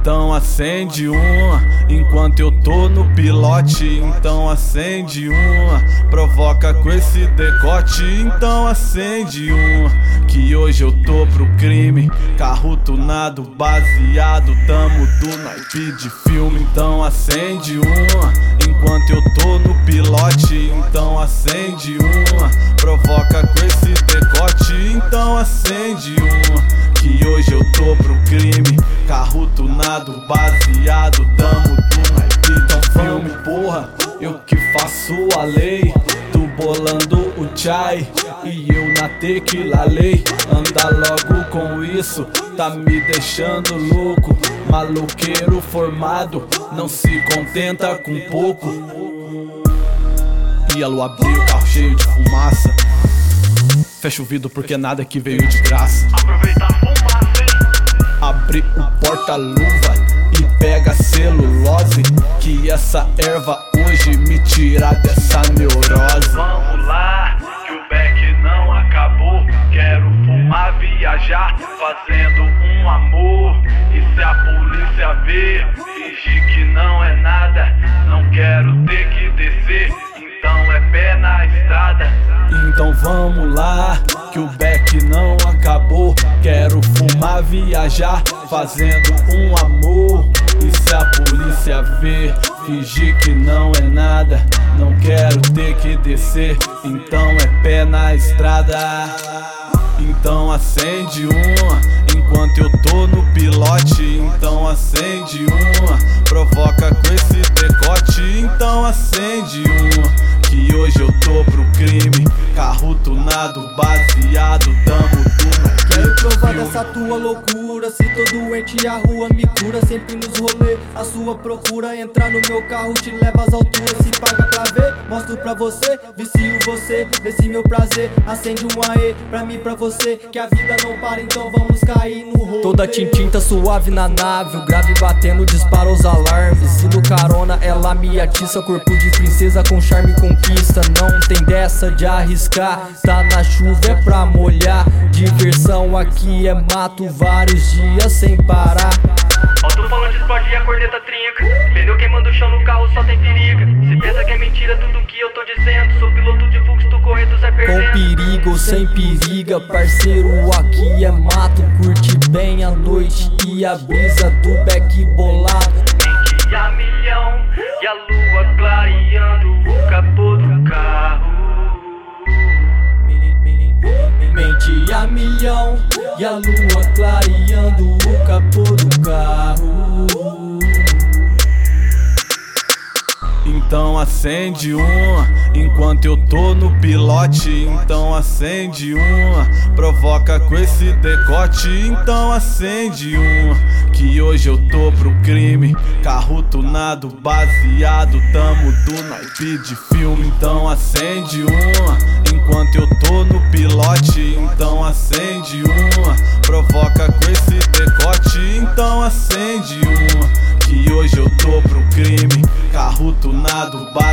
Então acende uma, enquanto eu tô no pilote. Então acende uma, provoca com esse decote. Então acende uma, que hoje eu tô pro crime. Carro tunado, baseado, tamo do naipe de filme. Então acende uma, enquanto eu tô no pilote. Então acende uma, provoca com esse decote. Então acende uma, que hoje eu tô pro crime. Carro tunado, baseado, tamo do naipe de filme. Porra, eu que faço a lei, tu bolando o chai e eu na tequila lei. Anda logo com isso, tá me deixando louco. Maluqueiro formado, não se contenta com pouco. E a lua abriu, carro cheio de fumaça. Fecha o vidro porque nada que veio de graça. Aproveita a fumaça, hein? Abre o porta-luva e pega a celulose, que essa erva hoje me tira dessa neurose. Vamos lá, que o beck não acabou. Quero fumar, viajar, fazendo um amor. E se a polícia ver, fingir que não é nada. Não quero ter que descer, então é pé na estrada. Então vamos lá, que o beck não acabou. Quero fumar, viajar, fazendo um amor. E se a polícia ver, fingir que não é nada. Não quero ter que descer, então é pé na estrada. Então acende uma, enquanto eu tô no pilote. Então acende uma, provoca com esse decote. Então acende uma, que hoje eu tô pro crime. Carro tunado, baseado, tamo do. Quero provar dessa tua loucura. Se tô doente a rua me cura. Sempre nos rolê, a sua procura. Entrar no meu carro te leva às alturas. Se paga pra ver, mostro pra você. Vicio você, desse meu prazer. Acende um aê, pra mim, pra você. Que a vida não para, então vamos cair no rolê. Toda tinta suave na nave, o grave batendo, dispara os alarmes. E no carona ela me atiça, corpo de princesa com charme e conquista. Não tem dessa de arriscar, tá na chuva é pra molhar. Diversão aqui é mato, vários dias sem parar. Ó, tô falando de esporte e a corneta trinca. Pneu queimando o chão no carro, só tem periga. Se pensa que é mentira tudo que eu tô dizendo. Sou piloto de fluxo, tu correr, tu sai perdendo. Com perigo ou sem periga, parceiro, aqui é mato. Curte bem a noite e a brisa do beck bolado. Mente a milhão e a lua clareando o capô do carro. Mente a milhão e a lua clareando o capô do carro. Então acende uma, enquanto eu tô no pilote. Então acende uma, provoca com esse decote. Então acende uma, que hoje eu tô pro crime. Carro tunado, baseado, tamo do naipe de filme. Então acende uma, enquanto eu tô no pilote. Então acende uma, provoca com esse decote. Então acende uma, que hoje eu tô pro crime. Carro tunado,